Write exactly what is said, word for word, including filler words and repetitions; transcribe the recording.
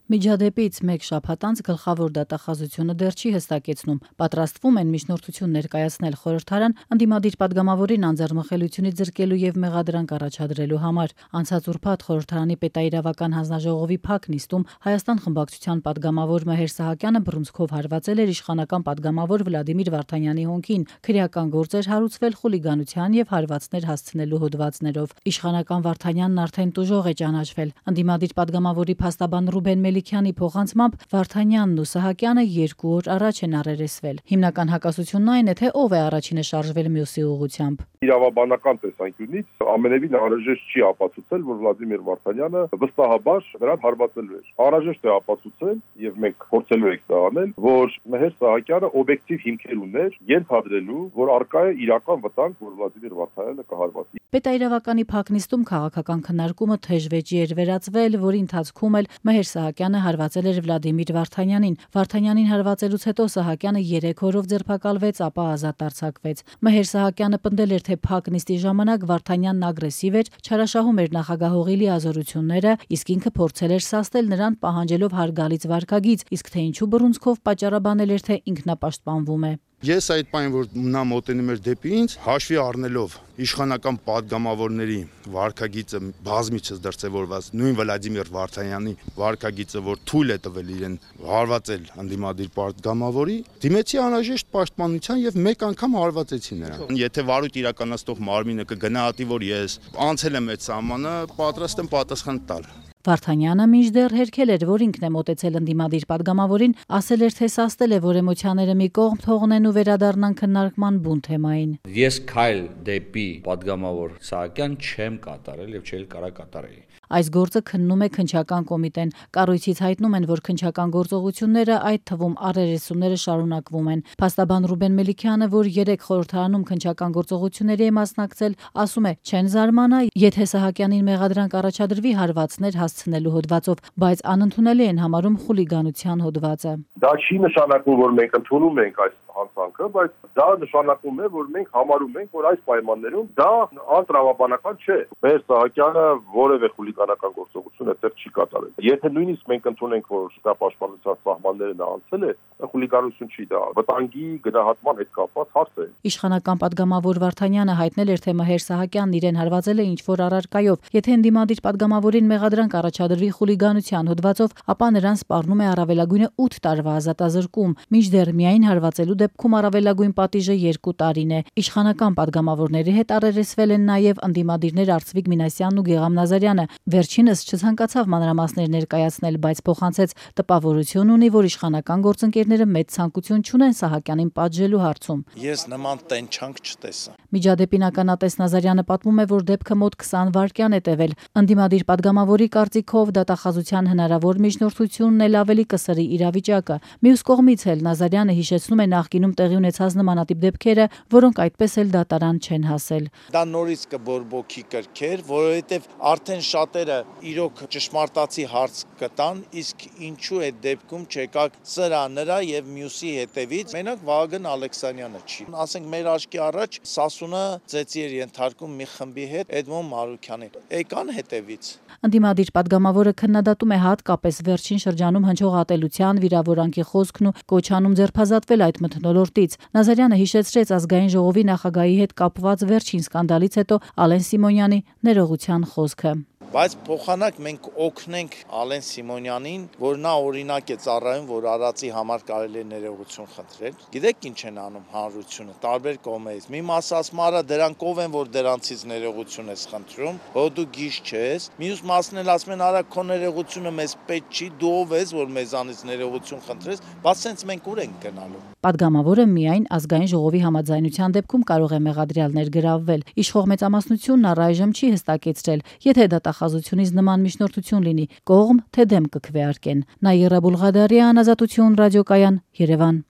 Միջադեպից մեկ շաբաթ անց գլխավոր դատախազությունը դեռ չի հստակեցնում, պատրաստվում են միջնորդություն ներկայացնել խորհրդարան ընդդիմադիր պատգամավորին անձեռնմխելիությունից զրկելու եւ մեղադրանք առաջադրելու համար։ Անցած ուրբաթ խորհրդարանի պետաիրավական հանձնաժողովի փակ նիստում Հայաստան խմբակցության պատգամավոր Մհեր Սահակյանը բռունցքով հարվածել էր իշխանական պատգամավոր Վլադիմիր Վարդանյանի հոնքին, քրեական գործ էր հարուցվել խուլիգանության եւ հարվածներ հասցնելու հոդվածներով։ Իշխանական Վարդանյանն արդեն տուժող է ճանաչվել։ Ընդդիմադիր պատգամավորի փաստաբան Ռուբեն Մելիքյանի փոխանցմամբ Վարդանյանն ու Սահակյանը երկու օր առաջ են առերեսվել։ Հիմնական հակասությունն այն է, թե ով է առաջինը շարժվել մյուսի ուղղությամբ։ Իրավաբանական տեսանկյունից ամենևին անհրաժեշտ չի ապացուցել, որ Վլադիմիր Վարդանյանը վստահաբար նրան հարվածելու էր։ Անհրաժեշտ է ապացուցել, եւ մենք փորձելու ենք դա անել, որ Մհեր Սահակյանը օբյեկտիվ հիմքեր ուներ ենթադրելու, որ արկա է իրական վտանգ, որ Վլադիմիր Վարդանյանը կհարվածի։ Պետաիրավականի փակ նիստում քաղաքական քննարկումը թեժ վեճի էր վերածվել, որի ընթացքում էլ Մհեր Սահակյանը հարվածել էր Վլադիմիր Վարդանյանին։ Վարդանյանին հարվածելուց հետո Սահակյանը երեք օրով ձերբակալվեց, ապա ազատ արձակվեց։ Մհեր Սահակյանը պնդել էր, թե փակ նիստի ժամանակ Վարդանյանն ագրեսիվ էր, չարաշահում էր նախագահողի լիազորությունները, իսկ ինքը փորձել էր սաստել նրան պահանջելով հարգալից վարքագիծ, իսկ թե ինչու բռունցքով պատճառաբանել էր, թե ինքնապաշտպանվում է։ Ես այդ պայն, որ նա մոտենում էր դեպի ինձ, հաշվի առնելով իշխանական պատգամավորների վարքագիծը բազմիցս դրսևորված, նույն Վլադիմիր Վարդանյանի վարքագիծը, որ թույլ է տվել իրեն հարվածել ընդդիմադիր պատգամավորի, դիմեցի անհրաժեշտ պաշտպանության եւ մեկ անգամ հարվածեցի նրան։ Եթե վարույթ իրականացնող մարմինը կգնահատի, որ ես անցել եմ այդ սահմանը, պատրաստ եմ պատասխան տալ։ Վարդանյանը մինչդեռ հերքել էր, որ ինքն է մոտեցել ընդդիմադիր պատգամավորին, ասել էր, թե սաստել է, որ էմոցիաները մի կողմ թողնեն ու վերադառնան քննարկման բուն թեմային։ Ես քայլ դեպի պատգամավոր Սահակյան չեմ կատարել եւ չէի կարող կատարել։ Այս գործը քննում է քննչական կոմիտեն։ Կառույցից հայտնում են, որ քննչական գործողությունները, այդ թվում առերեսումները շարունակվում են։ Փաստաբան Ռուբեն Մելիքյանը, որ երեք խորհրդարանում քննչական գործողությունների է մասնակցել, ասում է, չեն զարմանա, եթե Սահակյանին մեղադրանք առաջադրվի հարվածներ հասցնելու հոդվածով, բայց անընդունելի են համարում խուլիգանության հոդվածը։ Դա չի նշանակում, որ մենք ընդունում ենք այս հանցանքը, բայց դա նշանակում է, որ մենք համարում ենք, որ այս պայմաններում դա անտրավաբանական չէ։ Մհեր Սահակյանը որևէ խուլիգանական գործողություն այդտեղ չի կատարել։ Եթե նույնիսկ մենք ընդունենք, որ դա պաշտպանության սահմանները նա անցել է, խուլիգանություն չի, դա վտանգի գնահատման հետ կապված հարց է։ Իշխանական պատգամավոր Վարդանյանը հայտնել էր, թե Մհեր Սահակյանն իրեն հարվածել է ինչ-որ առարկայով։ Եթե ընդդիմադիր պատգամավորին մեղադրանք առաջադրվի խուլիգանության հոդվածով, ապա նրան սպառնում է առավելագույնը ութ տարվա ազատազրկում, մինչդեռ միայն հարվածելու դեպքում առավելագույն պատիժը երկու տարին է։ Իշխանական պատգամավորների հետ առերեսվել են նաև ընդդիմադիրներ Արծվիկ Մինասյանն ու Գեգամ Նազարյանը։ Վերջինս չցանկացավ մանրամասներ ներկայացնել, բայց փոխանցեց տպավորություն ունի, որ իշխանական գործընկերները մեծ ցանկություն չունեն Սահակյանին պատժելու հարցում։ Ես նման տենչանք չտեսա։ Միջադեպին ականատես Նազարյանը պատմում է, որ դեպքը մոտ քսան վայրկյան է տևել։ Ընդդիմադիր պատգամավորի կարծիքով դատախազության հնարավոր միջնորդությունն էլ ավելի կսրի իրավիճակը։ Մյուս կողմից էլ Նազարյանը հիշեցնում է նախկինում տեղի ունեցած նմանատիպ դեպքերը, որոնք այդպես էլ դատարան չեն հասել։ Դա նորից կբորբոքի կրքեր, որովհետև արդեն շատերը իրոք ճշմարտացի հարց կտան, իսկ ինչու այդ դեպքում չեկակ սրա նրա եւ մյուսի հետևից, մենակ Վահագն Ալեքսանյանը չի։ Ասենք մեր աչքի առաջ Սասունը ծեծի էր ենթարկում մի խմբի հետ Էդմոն Մարուքյանին։ Եկան հետևից։ Ընդդիմադիր պատգամավորը քննադատում է հատկապես վերջին շրջանում հնչող ատելության, վիրավորանքի խոսքն ու կոչանում ձերբազատվել այդ մթնոլորտից։ Նազարյանը հիշեցրեց ազգային ժողովի նախագահի հետ կապված վերջին սկանդալից հետո Ալեն Սիմոնյանի ներողության խոսքը։ Բայց փոխանակ մենք օգնենք Ալեն Սիմոնյանին, որ նա օրինակ է ծառայում, որ արածի համար կարելի է ներողություն խնդրել։ Գիտեք ինչ են անում հանրությունը, տարբեր կողմերից։ Մի մասը ասում արա դրանք ով են, որ դրանցից ներողություն ես խնդրում, որ դու գիժ չես։ Մյուս մասն էլ ասում են արա քո ներողությունը մեզ պետք չի, դու ով ես, որ մեզանից ներողություն խնդրես, բայց սենց մենք ուր ենք գնալու։ Պատգամավորը միայն ազգային ժողովի համաձայնության դեպքում կարող է մեղադրյալ ներգրավվել։ Իշխող մեծամասնությունն առայժմ չի հստակեցրել, եթե դատախազությունից նման միջնորդություն լինի, կողմ թե դեմ կքվեարկեն։ Նաիրա Բուլղադարյան, Ազատություն ռադիոկայան, Երևան։